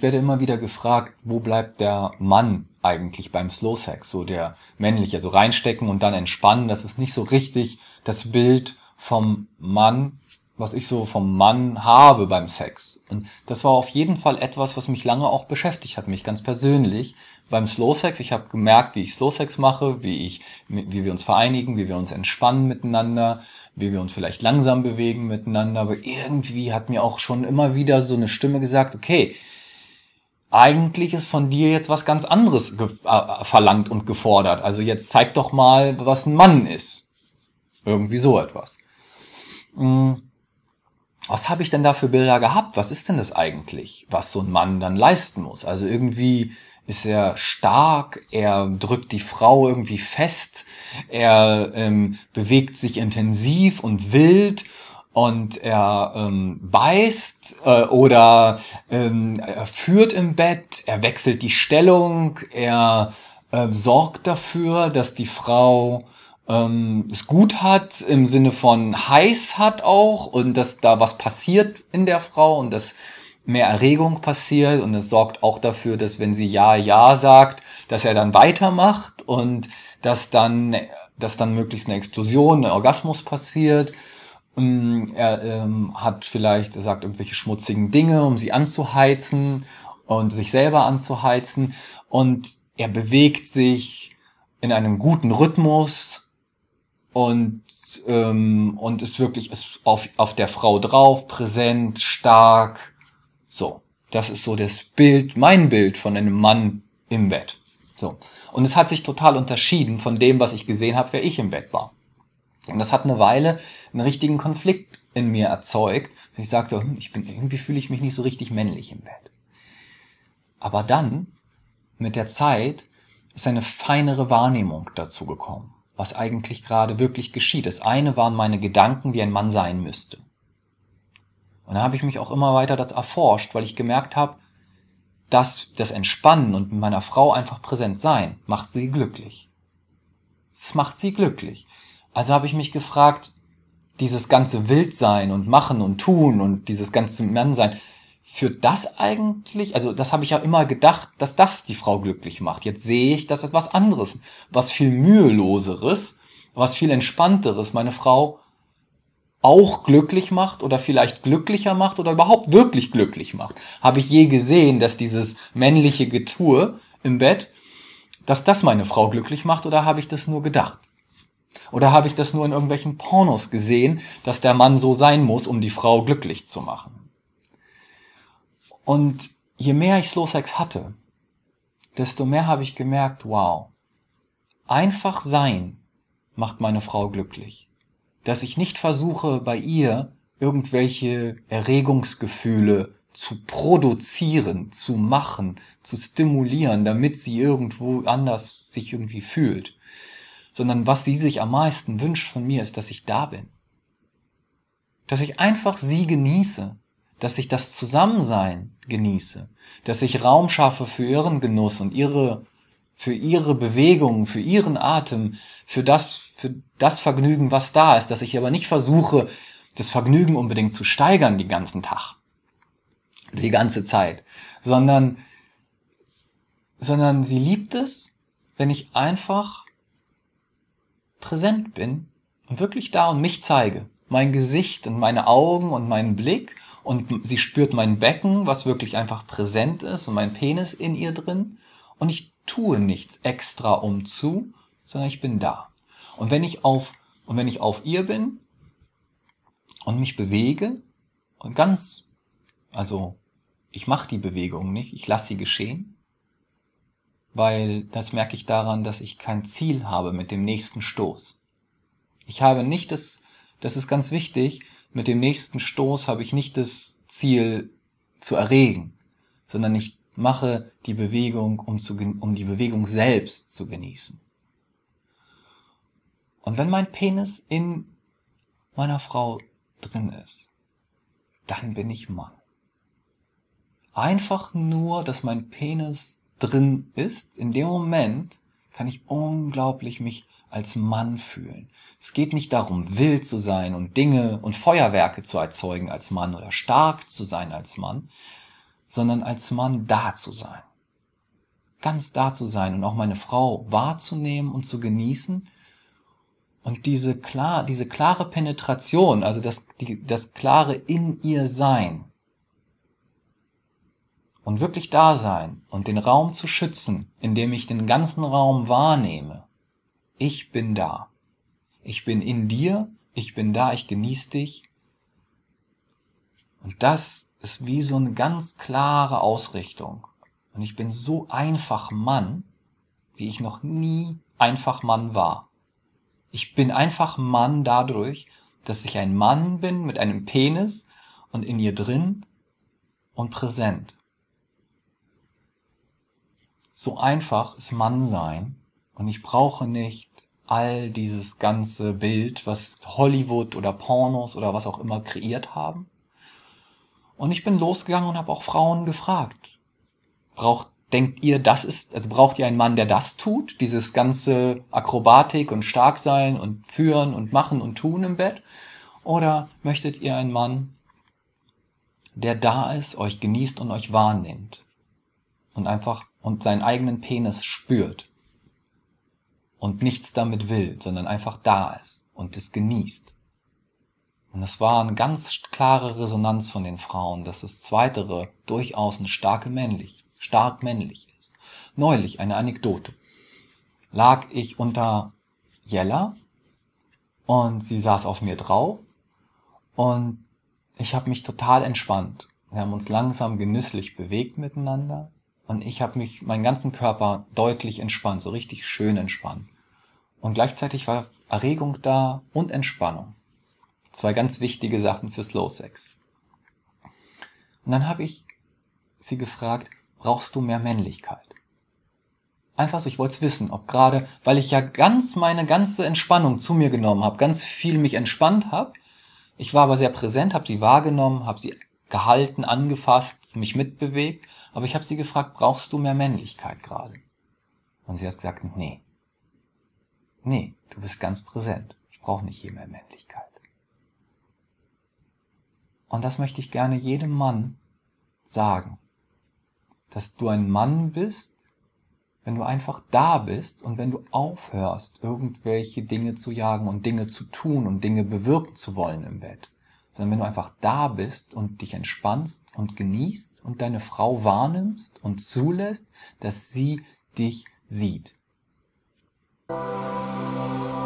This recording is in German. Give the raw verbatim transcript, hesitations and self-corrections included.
werde immer wieder gefragt, wo bleibt der Mann eigentlich beim Slow Sex? So der männliche, so reinstecken und dann entspannen. Das ist nicht so richtig das Bild vom Mann, was ich so vom Mann habe beim Sex. Und das war auf jeden Fall etwas, was mich lange auch beschäftigt hat, mich ganz persönlich. Beim Slow Sex, ich habe gemerkt, wie ich Slow Sex mache, wie ich, wie wir uns vereinigen, wie wir uns entspannen miteinander, wie wir uns vielleicht langsam bewegen miteinander. Aber irgendwie hat mir auch schon immer wieder so eine Stimme gesagt, okay, eigentlich ist von dir jetzt was ganz anderes ge- äh, verlangt und gefordert. Also jetzt zeig doch mal, was ein Mann ist. Irgendwie so etwas. Was habe ich denn da für Bilder gehabt? Was ist denn das eigentlich, was so ein Mann dann leisten muss? Also irgendwie ist er stark, er drückt die Frau irgendwie fest, er ähm, bewegt sich intensiv und wild und er ähm, beißt äh, oder ähm, er führt im Bett, er wechselt die Stellung, er äh, sorgt dafür, dass die Frau ähm, es gut hat, im Sinne von heiß hat auch und dass da was passiert in der Frau und dass mehr Erregung passiert und es sorgt auch dafür, dass wenn sie ja, ja sagt, dass er dann weitermacht und dass dann, dass dann möglichst eine Explosion, ein Orgasmus passiert. Ähm, Er ähm, hat vielleicht, er sagt irgendwelche schmutzigen Dinge, um sie anzuheizen und sich selber anzuheizen und er bewegt sich in einem guten Rhythmus und ähm, und ist wirklich ist auf auf der Frau drauf, präsent, stark. So, das ist so das Bild, mein Bild von einem Mann im Bett. So, und es hat sich total unterschieden von dem, was ich gesehen habe, wer ich im Bett war. Und das hat eine Weile einen richtigen Konflikt in mir erzeugt. dass Ich sagte, hm, ich bin irgendwie fühle ich mich nicht so richtig männlich im Bett. Aber dann mit der Zeit ist eine feinere Wahrnehmung dazu gekommen, was eigentlich gerade wirklich geschieht. Das eine waren meine Gedanken, wie ein Mann sein müsste. Und dann habe ich mich auch immer weiter das erforscht, weil ich gemerkt habe, dass das Entspannen und mit meiner Frau einfach präsent sein, macht sie glücklich. Es macht sie glücklich. Also habe ich mich gefragt, dieses ganze Wildsein und Machen und Tun und dieses ganze Mannsein, führt das eigentlich, also das habe ich ja immer gedacht, dass das die Frau glücklich macht. Jetzt sehe ich, dass es was anderes, was viel müheloseres, was viel entspannteres meine Frau auch glücklich macht oder vielleicht glücklicher macht oder überhaupt wirklich glücklich macht. Habe ich je gesehen, dass dieses männliche Getue im Bett, dass das meine Frau glücklich macht oder habe ich das nur gedacht? Oder habe ich das nur in irgendwelchen Pornos gesehen, dass der Mann so sein muss, um die Frau glücklich zu machen? Und je mehr ich Slow Sex hatte, desto mehr habe ich gemerkt, wow, einfach sein macht meine Frau glücklich. Dass ich nicht versuche, bei ihr irgendwelche Erregungsgefühle zu produzieren, zu machen, zu stimulieren, damit sie irgendwo anders sich irgendwie fühlt. Sondern was sie sich am meisten wünscht von mir, ist, dass ich da bin. Dass ich einfach sie genieße. Dass ich das Zusammensein genieße. Dass ich Raum schaffe für ihren Genuss und ihre, für ihre Bewegung, für ihren Atem, für das, für das Vergnügen, was da ist. Dass ich aber nicht versuche, das Vergnügen unbedingt zu steigern den ganzen Tag. Die ganze Zeit. Sondern, sondern sie liebt es, wenn ich einfach präsent bin und wirklich da und mich zeige. Mein Gesicht und meine Augen und meinen Blick und sie spürt mein Becken, was wirklich einfach präsent ist und mein Penis in ihr drin und ich tue nichts extra um zu, sondern ich bin da. Und wenn ich auf, und wenn ich auf ihr bin und mich bewege und ganz, also ich mache die Bewegung nicht, ich lasse sie geschehen, weil das merke ich daran, dass ich kein Ziel habe mit dem nächsten Stoß. Ich habe nicht das, das ist ganz wichtig, mit dem nächsten Stoß habe ich nicht das Ziel zu erregen, sondern ich mache die Bewegung, um, zu, um die Bewegung selbst zu genießen. Und wenn mein Penis in meiner Frau drin ist, dann bin ich Mann. Einfach nur, dass mein Penis drin ist, in dem Moment kann ich unglaublich mich als Mann fühlen. Es geht nicht darum, wild zu sein und Dinge und Feuerwerke zu erzeugen als Mann oder stark zu sein als Mann, sondern als Mann da zu sein. Ganz da zu sein und auch meine Frau wahrzunehmen und zu genießen. Und diese klar, diese klare Penetration, also das, die, das klare in ihr Sein und wirklich da sein und den Raum zu schützen, indem ich den ganzen Raum wahrnehme. Ich bin da. Ich bin in dir, ich bin da, ich genieße dich. Und das ist wie so eine ganz klare Ausrichtung. Und ich bin so einfach Mann, wie ich noch nie einfach Mann war. Ich bin einfach Mann dadurch, dass ich ein Mann bin mit einem Penis und in ihr drin und präsent. So einfach ist Mannsein und ich brauche nicht all dieses ganze Bild, was Hollywood oder Pornos oder was auch immer kreiert haben. Und ich bin losgegangen und habe auch Frauen gefragt. Braucht, denkt ihr, das ist, also braucht ihr einen Mann, der das tut? Dieses ganze Akrobatik und Starksein und Führen und Machen und Tun im Bett? Oder möchtet ihr einen Mann, der da ist, euch genießt und euch wahrnimmt? Und einfach, und seinen eigenen Penis spürt? Und nichts damit will, sondern einfach da ist und es genießt. Und es war eine ganz klare Resonanz von den Frauen, dass das Zweitere durchaus eine starke männlich, stark männlich ist. Neulich, eine Anekdote, lag ich unter Jella und sie saß auf mir drauf und ich habe mich total entspannt. Wir haben uns langsam genüsslich bewegt miteinander und ich habe mich, meinen ganzen Körper deutlich entspannt, so richtig schön entspannt. Und gleichzeitig war Erregung da und Entspannung. Zwei ganz wichtige Sachen für Slow Sex. Und dann habe ich sie gefragt, brauchst du mehr Männlichkeit? Einfach so, ich wollte es wissen, ob gerade, weil ich ja ganz meine ganze Entspannung zu mir genommen habe, ganz viel mich entspannt habe. Ich war aber sehr präsent, habe sie wahrgenommen, habe sie gehalten, angefasst, mich mitbewegt. Aber ich habe sie gefragt, brauchst du mehr Männlichkeit gerade? Und sie hat gesagt, nee. Nee, du bist ganz präsent. Ich brauche nicht hier mehr Männlichkeit. Und das möchte ich gerne jedem Mann sagen. Dass du ein Mann bist, wenn du einfach da bist und wenn du aufhörst, irgendwelche Dinge zu jagen und Dinge zu tun und Dinge bewirken zu wollen im Bett. Sondern wenn du einfach da bist und dich entspannst und genießt und deine Frau wahrnimmst und zulässt, dass sie dich sieht.